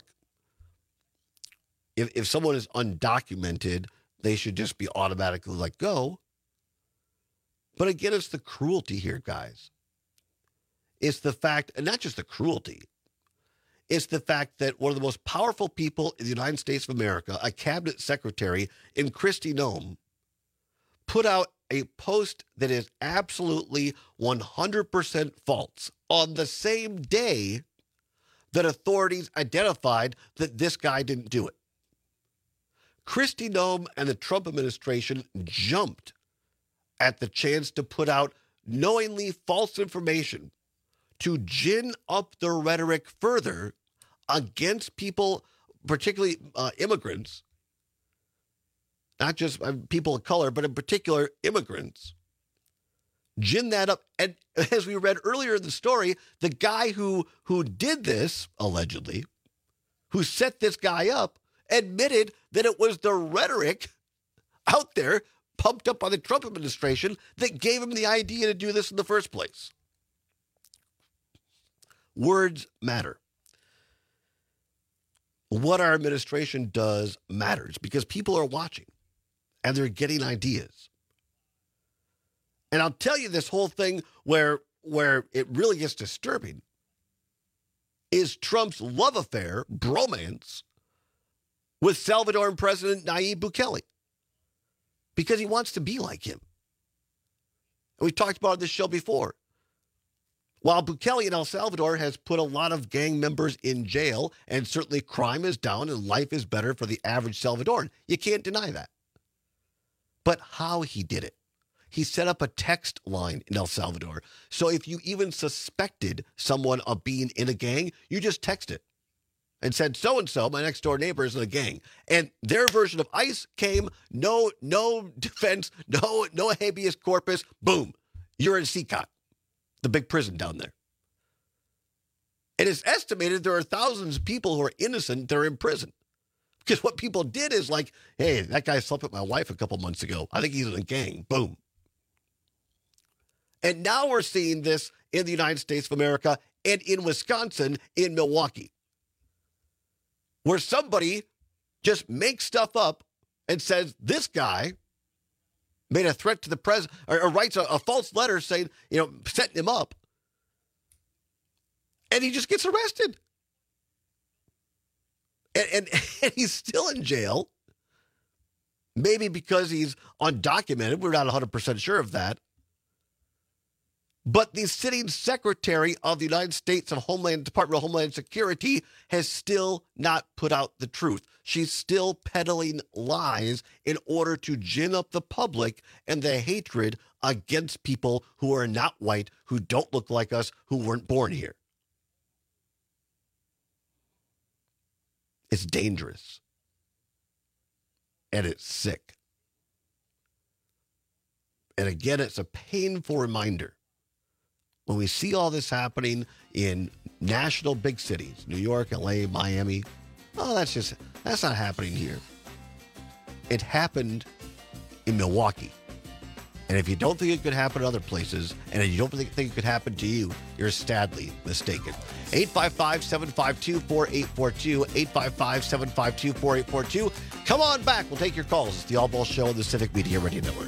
if someone is undocumented, they should just be automatically let go. But again, it's the cruelty here, guys. It's the fact, and not just the cruelty, it's the fact that one of the most powerful people in the United States of America, a cabinet secretary in Kristi Noem, put out a post that is absolutely 100% false on the same day that authorities identified that this guy didn't do it. Kristi Noem and the Trump administration jumped at the chance to put out knowingly false information to gin up the rhetoric further against people, particularly immigrants, not just people of color, but in particular immigrants. Gin that up. And as we read earlier in the story, the guy who did this, allegedly, who set this guy up, admitted that it was the rhetoric out there pumped up by the Trump administration that gave him the idea to do this in the first place. Words matter. What our administration does matters because people are watching and they're getting ideas. And I'll tell you this whole thing where it really gets disturbing is Trump's love affair, bromance, with Salvadoran President Nayib Bukele. Because he wants to be like him. And we talked about this show before. While Bukele in El Salvador has put a lot of gang members in jail, and certainly crime is down and life is better for the average Salvadoran, you can't deny that. But how he did it. He set up a text line in El Salvador. So if you even suspected someone of being in a gang, you just text it and said, so-and-so, my next door neighbor, is in a gang. And their version of ICE came, no defense, no habeas corpus, boom, you're in CCOT, the big prison down there. And it's estimated there are thousands of people who are innocent that are in prison. Because what people did is like, hey, that guy slept with my wife a couple months ago. I think he's in a gang. Boom. And now we're seeing this in the United States of America and in Wisconsin, in Milwaukee, where somebody just makes stuff up and says this guy made a threat to the president or writes a false letter saying, setting him up. And he just gets arrested. And he's still in jail. Maybe because he's undocumented. We're not 100% sure of that. But the sitting Secretary of the United States Department of Homeland Security has still not put out the truth. She's still peddling lies in order to gin up the public and the hatred against people who are not white, who don't look like us, who weren't born here. It's dangerous. And it's sick. And again, it's a painful reminder. When we see all this happening in national big cities, New York, LA, Miami, that's not happening here. It happened in Milwaukee. And if you don't think it could happen in other places, and if you don't think it could happen to you, you're sadly mistaken. 855-752-4842, 855-752-4842. Come on back. We'll take your calls. It's the All Ball Show on the Civic Media Radio Network.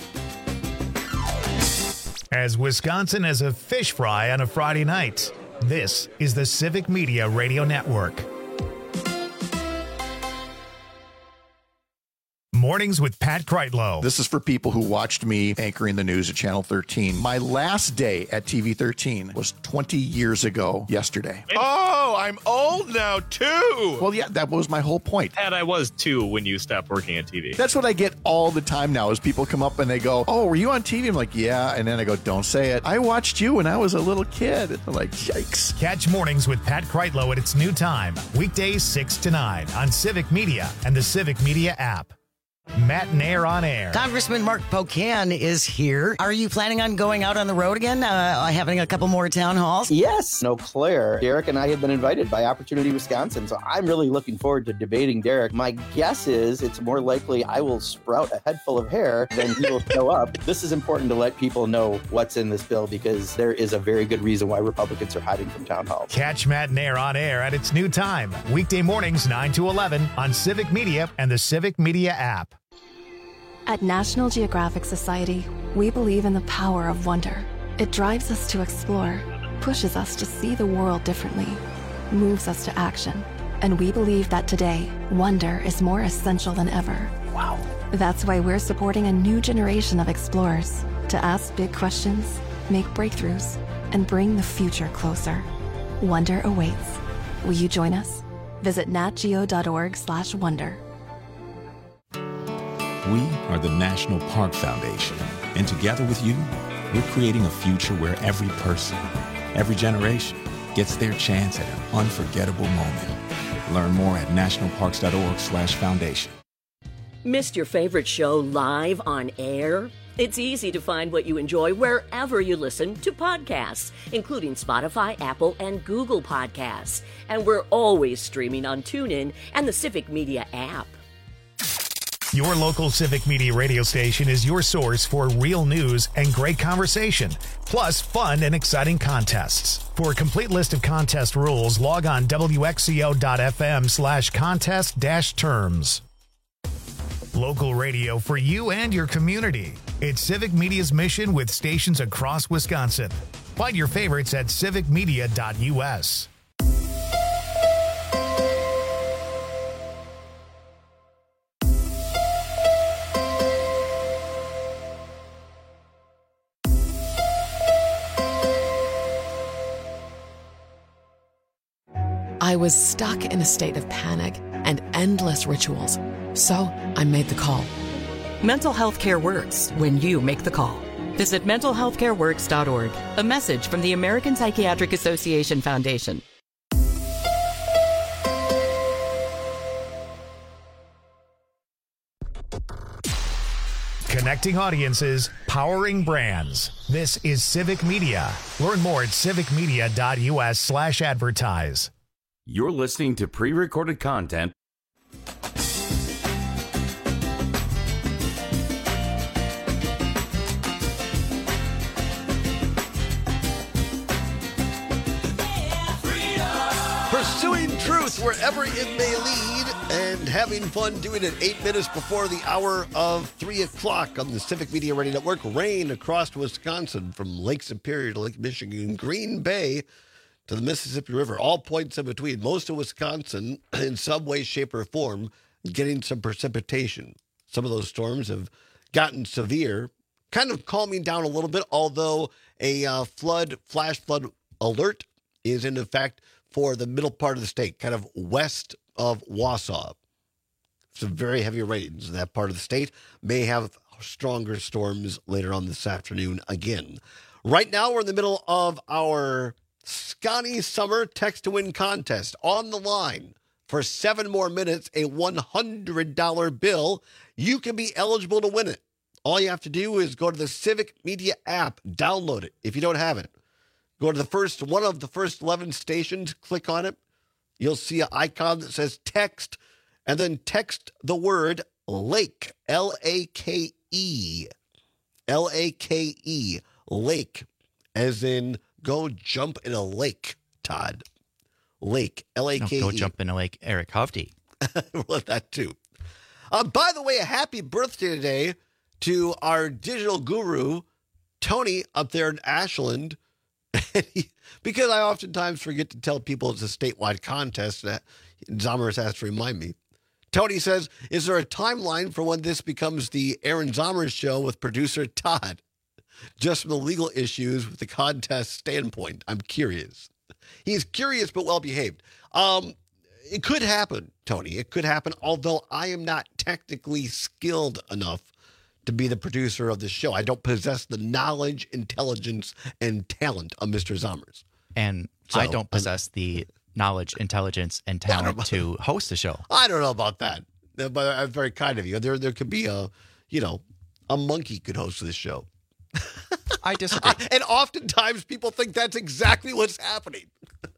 As Wisconsin as a fish fry on a Friday night, this is the Civic Media Radio Network. Mornings with Pat Kreitlow. This is for people who watched me anchoring the news at Channel 13. My last day at TV 13 was 20 years ago yesterday. Oh, I'm old now, too. Well, yeah, that was my whole point. And I was, too, when you stopped working at TV. That's what I get all the time now is people come up and they go, oh, were you on TV? I'm like, yeah. And then I go, don't say it. I watched you when I was a little kid. I'm like, yikes. Catch Mornings with Pat Kreitlow at its new time. Weekdays 6 to 9 on Civic Media and the Civic Media app. Matt Nair on air. Congressman Mark Pocan is here. Are you planning on going out on the road again, having a couple more town halls? Yes. Eau Claire. Derek and I have been invited by Opportunity Wisconsin, so I'm really looking forward to debating Derek. My guess is it's more likely I will sprout a head full of hair than he will show up. This is important to let people know what's in this bill because there is a very good reason why Republicans are hiding from town halls. Catch Matt Nair on air at its new time. Weekday mornings 9 to 11 on Civic Media and the Civic Media app. At National Geographic Society, we believe in the power of wonder. It drives us to explore, pushes us to see the world differently, moves us to action. And we believe that today, wonder is more essential than ever. Wow. That's why we're supporting a new generation of explorers to ask big questions, make breakthroughs, and bring the future closer. Wonder awaits. Will you join us? Visit natgeo.org/wonder. We are the National Park Foundation, and together with you, we're creating a future where every person, every generation, gets their chance at an unforgettable moment. Learn more at nationalparks.org/foundation. Missed your favorite show live on air? It's easy to find what you enjoy wherever you listen to podcasts, including Spotify, Apple, and Google Podcasts. And we're always streaming on TuneIn and the Civic Media app. Your local Civic Media radio station is your source for real news and great conversation, plus fun and exciting contests. For a complete list of contest rules, log on wxco.fm/contest-terms. Local radio for you and your community. It's Civic Media's mission with stations across Wisconsin. Find your favorites at civicmedia.us. I was stuck in a state of panic and endless rituals, so I made the call. Mental health care works when you make the call. Visit mentalhealthcareworks.org. A message from the American Psychiatric Association Foundation. Connecting audiences, powering brands. This is Civic Media. Learn more at civicmedia.us/advertise. You're listening to pre-recorded content. Pursuing truth wherever it may lead and having fun doing it 8 minutes before the hour of 3 o'clock on the Civic Media Radio Network. Rain across Wisconsin from Lake Superior to Lake Michigan, Green Bay to the Mississippi River, all points in between. Most of Wisconsin, in some way, shape, or form, getting some precipitation. Some of those storms have gotten severe, kind of calming down a little bit, although a flash flood alert is in effect for the middle part of the state, kind of west of Wausau. Some very heavy rains in that part of the state. May have stronger storms later on this afternoon again. Right now, we're in the middle of our Scotty Summer Text to Win contest. On the line for 7 more minutes, a $100 bill. You can be eligible to win it. All you have to do is go to the Civic Media app, download it if you don't have it. Go to one of the first 11 stations, click on it. You'll see an icon that says text, and then text the word lake, L-A-K-E. L-A-K-E, lake, as in go jump in a lake, Todd. Lake, L-A-K-E. No, go jump in a lake, Eric Hovde. Well, that too. By the way, a happy birthday today to our digital guru, Tony, up there in Ashland. Because I oftentimes forget to tell people it's a statewide contest, Zomers has to remind me. Tony says, is there a timeline for when this becomes the Aaron Zommers show with producer Todd? Just from the legal issues with the contest standpoint. I'm curious. He's curious but well-behaved. It could happen, Tony. It could happen, although I am not technically skilled enough to be the producer of the show. I don't possess the knowledge, intelligence, and talent of Mr. Zommers. And So, I don't possess the knowledge, intelligence, and talent to host the show. I don't know about that, but I'm very kind of you. There could be a monkey could host this show. I disagree. And oftentimes people think that's exactly what's happening.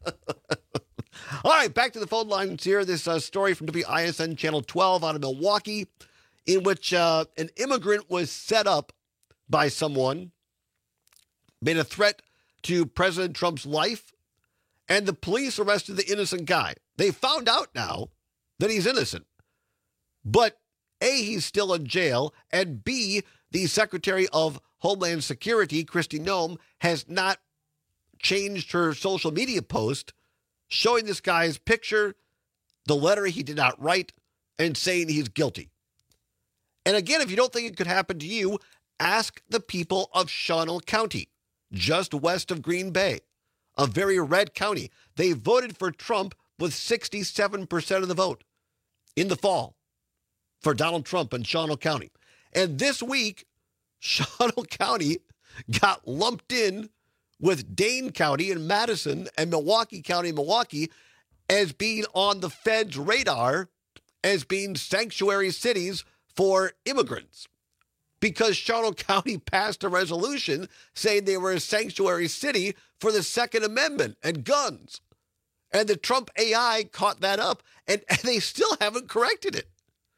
All right, back to the phone lines here. This story from WISN Channel 12 out of Milwaukee, in which an immigrant was set up by someone, made a threat to President Trump's life, and the police arrested the innocent guy. They found out now that he's innocent. But A, he's still in jail, and B, the Secretary of Homeland Security, Kristi Noem, has not changed her social media post showing this guy's picture, the letter he did not write, and saying he's guilty. And again, if you don't think it could happen to you, ask the people of Shawano County, just west of Green Bay, a very red county. They voted for Trump with 67% of the vote in the fall for Donald Trump in Shawano County. And this week, Shawano County got lumped in with Dane County and Madison and Milwaukee County, Milwaukee, as being on the Fed's radar as being sanctuary cities for immigrants. Because Shawano County passed a resolution saying they were a sanctuary city for the Second Amendment and guns. And the Trump AI caught that up, and they still haven't corrected it.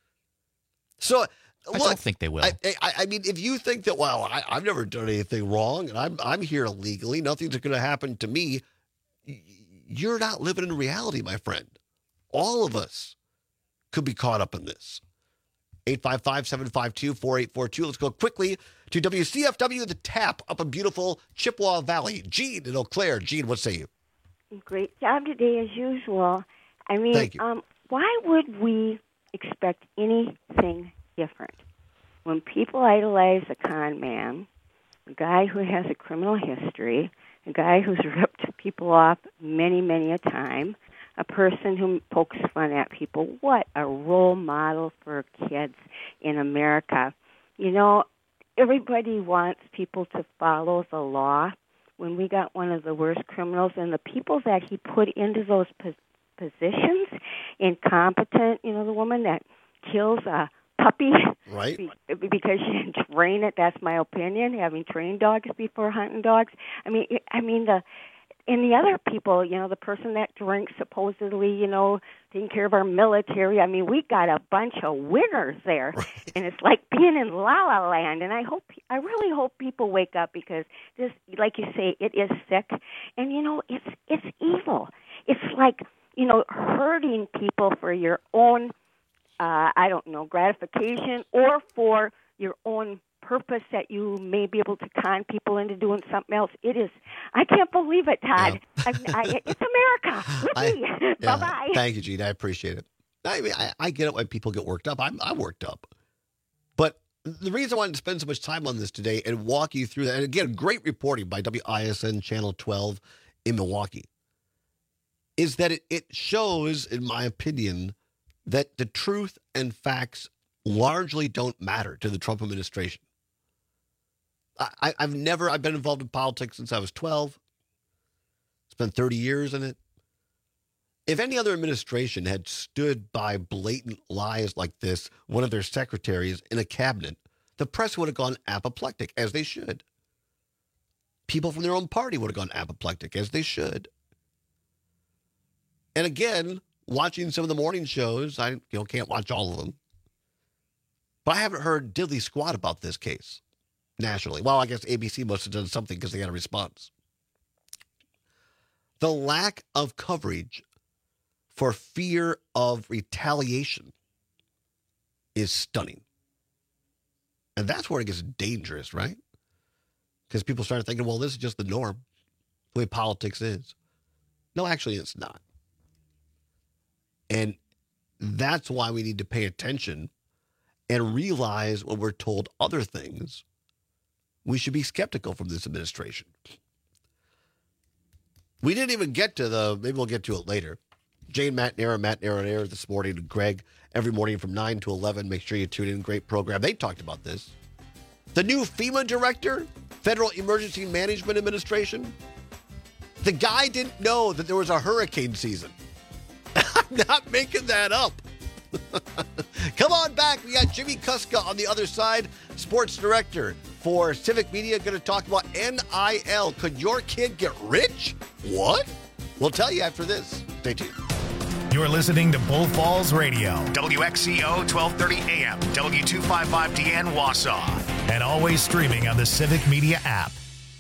So, I don't think they will. I mean, if you think that, well, I've never done anything wrong, and I'm here illegally, nothing's going to happen to me, you're not living in reality, my friend. All of us could be caught up in this. 855-752-4842. Let's go quickly to WCFW, the Tap, up in beautiful Chippewa Valley. Gene in Eau Claire. Gene, what say you? Great job today, as usual. I mean, Thank you. Why would we expect anything different? When people idolize a con man, a guy who has a criminal history, a guy who's ripped people off many, many a time, a person who pokes fun at people, what a role model for kids in America. You know, everybody wants people to follow the law. When we got one of the worst criminals, and the people that he put into those positions, incompetent, you know, the woman that kills a puppy right? Because she didn't train it. That's my opinion, having trained dogs before hunting dogs. And the other people, you know, the person that drinks supposedly, you know, taking care of our military. I mean, we got a bunch of winners there, right. And it's like being in La La Land. And I really hope people wake up, because this, like you say, it is sick, and you know, it's evil. It's like, you know, hurting people for your own, gratification, or for your own purpose that you may be able to con people into doing something else. It is. I can't believe it, Todd. Yeah. It's America. Bye-bye. Thank you, Gene. I appreciate it. I mean, I get it when people get worked up. I'm worked up. But the reason I wanted to spend so much time on this today and walk you through that, and again, great reporting by WISN Channel 12 in Milwaukee, is that it shows, in my opinion, that the truth and facts largely don't matter to the Trump administration. I've been involved in politics since I was 12. Spent 30 years in it. If any other administration had stood by blatant lies like this, one of their secretaries in a cabinet, the press would have gone apoplectic, as they should. People from their own party would have gone apoplectic, as they should. And again, watching some of the morning shows, I can't watch all of them, but I haven't heard diddly squat about this case nationally. Well, I guess ABC must have done something because they got a response. The lack of coverage for fear of retaliation is stunning. And that's where it gets dangerous, right? Because people start thinking, well, this is just the norm, the way politics is. No, actually, it's not. And That's why we need to pay attention and realize when we're told other things, we should be skeptical from this administration. We didn't even get to maybe we'll get to it later. Jane McNair on air this morning, and Greg every morning from 9 to 11. Make sure you tune in. Great program. They talked about this. The new FEMA director, Federal Emergency Management Administration, the guy didn't know that there was a hurricane season. I'm not making that up. Come on back. We got Jimmy Kuska on the other side, sports director for Civic Media, going to talk about NIL. Could your kid get rich? What? We'll tell you after this. Stay tuned. You're listening to Bull Falls Radio, WXCO 1230 AM, W255DN Wausau, and always streaming on the Civic Media app.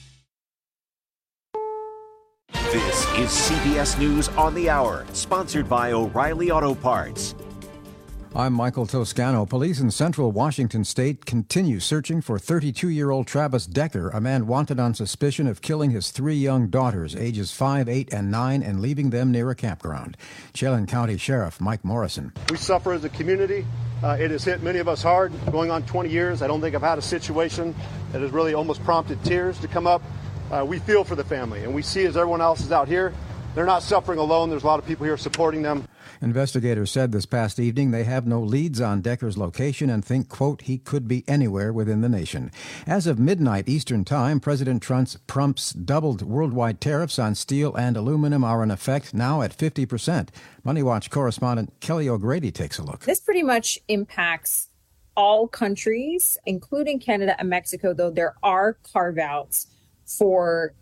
This is CBS News on the Hour, sponsored by O'Reilly Auto Parts. I'm Michael Toscano. Police in central Washington state continue searching for 32-year-old Travis Decker, a man wanted on suspicion of killing his 3 young daughters, ages 5, 8, and 9, and leaving them near a campground. Chelan County Sheriff Mike Morrison. We suffer as a community. It has hit many of us hard. Going on 20 years, I don't think I've had a situation that has really almost prompted tears to come up. We feel for the family, and we see as everyone else is out here, they're not suffering alone. There's a lot of people here supporting them. Investigators said this past evening they have no leads on Decker's location and think, quote, he could be anywhere within the nation. As of midnight Eastern Time, President Trump's doubled worldwide tariffs on steel and aluminum are in effect now at 50%. Money Watch correspondent Kelly O'Grady takes a look. This pretty much impacts all countries, including Canada and Mexico, though there are carve-outs for